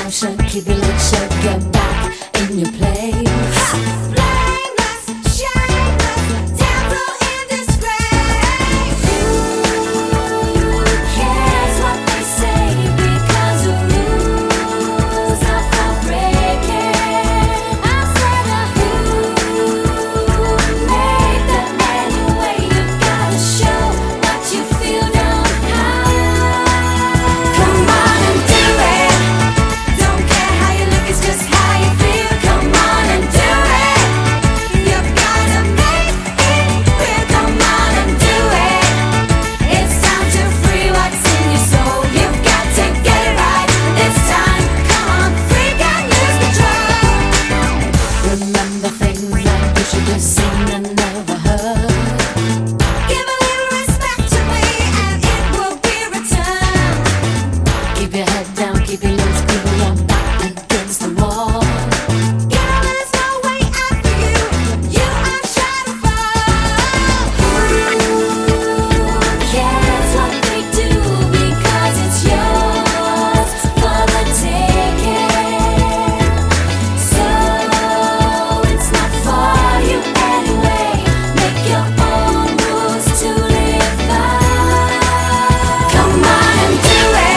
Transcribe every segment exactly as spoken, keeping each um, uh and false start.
motion, keep your legs shut, get back in your place. Keep your legs, keep your back against the wall. Girl, there's no way out for you. You are sure to fall. Who cares what they do? Because it's yours for the taking. So it's not for you anyway. Make your own rules to live by. Come on and do it.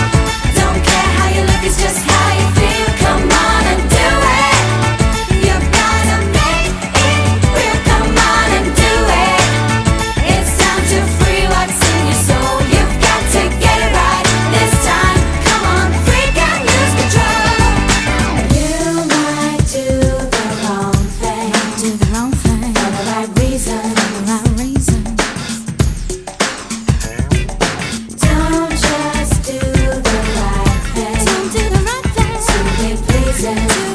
It's just how you feel, come on and do it. You've gotta make it real, come on and do it. It's time to free what's in your soul. You've got to get it right this time. Come on, freak out, lose control. You might do the wrong thing, do the wrong thing for the right reason, for the right reason. Don't just do the right thing. To be pleasing.